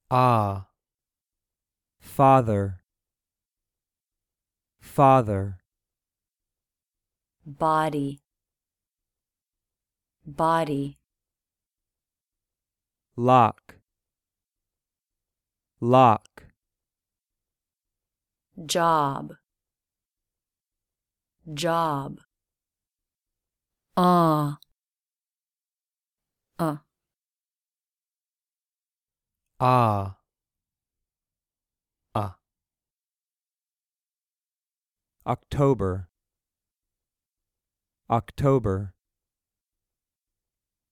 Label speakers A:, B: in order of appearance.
A: Ah, father, father.
B: Body, body.
A: Lock, lock.
B: Job, job. Ah, uh.
A: Ah, ah. October, October.